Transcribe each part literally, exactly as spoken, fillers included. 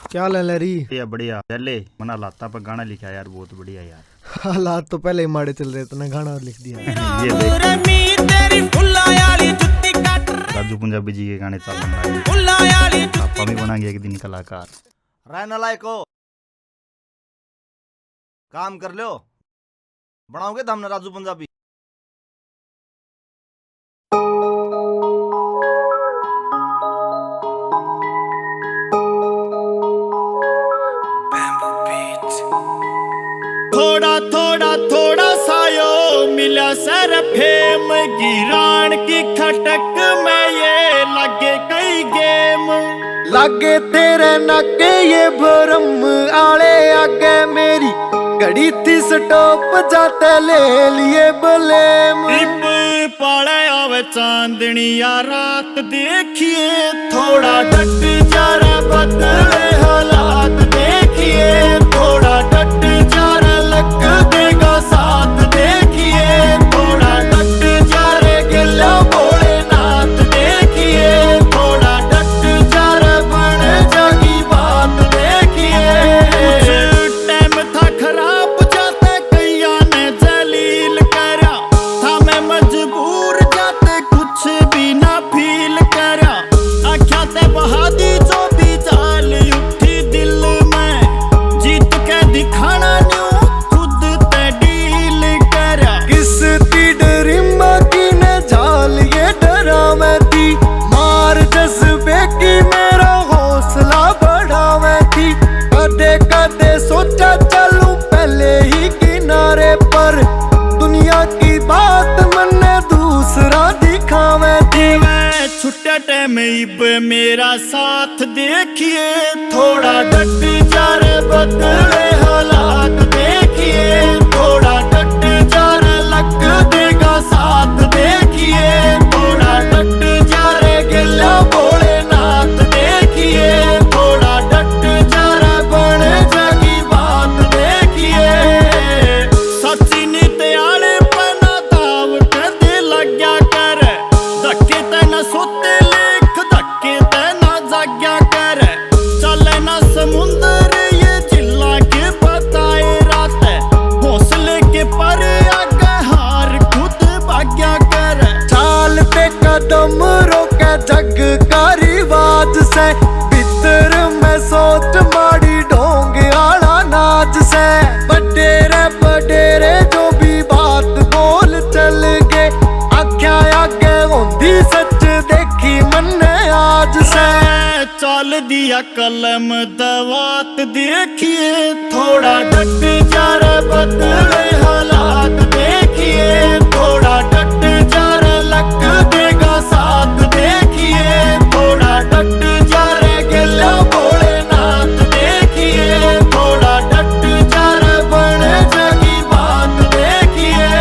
क्या ले लरी? बढ़िया बढ़िया। चले मना लाता पर गाना लिखा यार, बहुत बढ़िया यार। हालात तो पहले ही माड़े चल रहे, तूने गाना लिख दिया। ये देख राजू पंजाबी जी के गाने चल रहे, आपा भी बनाएंगे एक दिन कलाकार। रहना लायको काम कर लो, बनाओगे तो हमने राजू पंजाबी। थोड़ा थोड़ा थोड़ा सायो मिला सर फेम गिरान की खटक में ये लगे कई गेम। लागे तेरे नाके ये भरम आले आगे मेरी घड़ी थी स्टॉप जाते ले लिए बलेम। पाले आवे चांदनी या रात देखिए, थोड़ा डट जा रे बदले हालात देखिए, थोड़ा डट जा रे लग देगा साथ देखिए, थोड़ा डट जा रे गिला भोलेनाथ देखिए, थोड़ा डट जा रे बन जागी बात देखिए। कुछ टाइम था खराब जाते कैया ने जलील करा था, मैं मजबूर जाते कुछ भी ना फील करा। आख्या ते बहादी जो भी चाल उठी दिल में, जीत के दिखाना न्यू खुद ते डील करा। किस ती डरिमा की ने झाल ये डरा मैं थी, मार जज्बे की मेरा हौसला बढ़ावे थी। कदे कदे सोचा चलूं पहले ही किनारे पर, दुनिया की बात मन्ने दूसरा दिखावे थी। छुट्टे टाइम इब मेरा साथ देखिए, थोड़ा डट जा रे बदले हालात देखिए, थोड़ा डट जा रे लग देगा साथ देखिए, थोड़ा डट जा रे गिला भोलेनाथ देखिए, थोड़ा डट जा रे बन जागी बात देखिए। सच्ची नीत आले पना दाव कदे लग्या कर, धक्के ते न सोते लेख धक्के ते न जाग्या कर। चले न समुंदर ये जिला के बताए रात, हौसले के पर आगे हार खुद भाग्या कर। चाल पे कदम रोके जग का रिवाज से, भीतर में सोच माड़ी ढोंग आला नाच से। बडेरे बडेरे जो भी बात बोल चल गए, आख्या आगे होंदी सच देखी मन्ने आज से। चल दिया कलम दवात देखिए, थोड़ा डट जा रे बदले हालात देखिए, थोड़ा डट जा रे लग देगा साथ देखिए, थोड़ा डट जा रे गिला भोलेनाथ देखिए, थोड़ा डट जा रे बन जागी बात देखिए।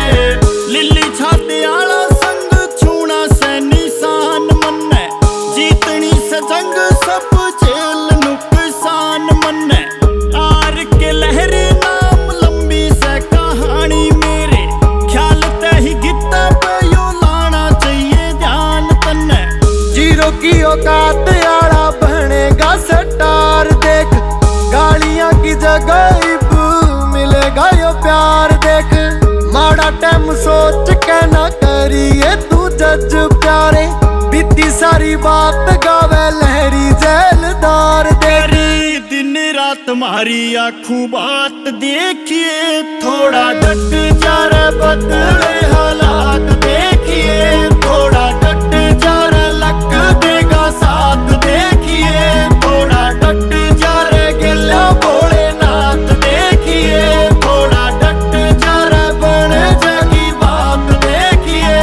लिल्ली छाते आला संग छूना से निशान मन्ने, जीतनी से जंग सब जेल नुकसान मन्ने। आर के लहरे नाम लंबी से कहानी मेरे, ख्याल ते ही गीता पे यो लाना चाहिए ध्यान तन्ने। जीरो की औकात आला बनेगा स्टार देख, गालियां की जगह इब मिलेगा यो प्यार देख। माड़ा टाइम सोच के ना करिए तू जज प्यारे, बीती सारी बात गावे लहरी जेलदार देरी। दिन रात मारी आँखों बात देखिए, थोड़ा डट जा रे बदले हालात देखिए, थोड़ा डट जा रे लग देगा साथ देखिए, थोड़ा डट जा रे गिला भोलेनाथ देखिए, थोड़ा डट जा रे बन जागी बात देखिए।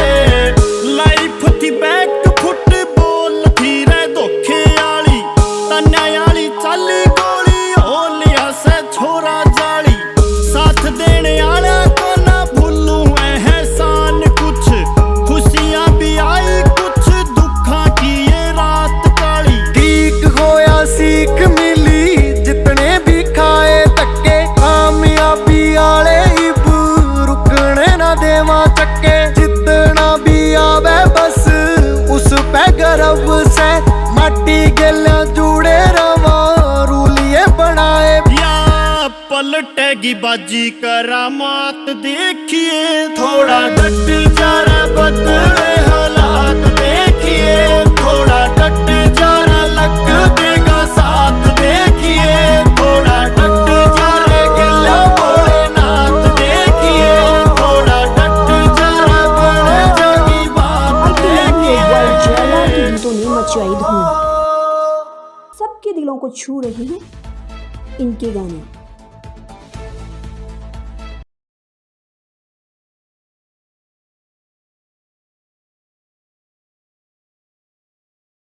लाइफ थी बैक फुटबॉल थी रे धोखे आली, तन्या आली चाली गोली हो लिया से छोरा जाली। साथ देने आला को ना भूलूं एहसान कुछ, खुशियां भी आई कुछ दुखा की ये रात काली। ठीक होया सीख मिली जितने भी खाए धक्के, कामयाबी आले इब रुकने ना देवा चक्के। जितना भी आवे बस उस पे गर्व से, माटी गलियां जुड़े रवा जाएगी बाजी करामात देखिए थोड़ा डट जा रे बदले हालात देखिए थोड़ा डट जा रे लग देगा साथ देखिए थोड़ा डट जा रे गिल्ला भोलेनाथ देखिए थोड़ा डट जा रे बड़े जागी बात देखिए। ज्वाला के गीतों ने मचाई धूम, सबके दिलों को छू रहे हैं इनके गाने।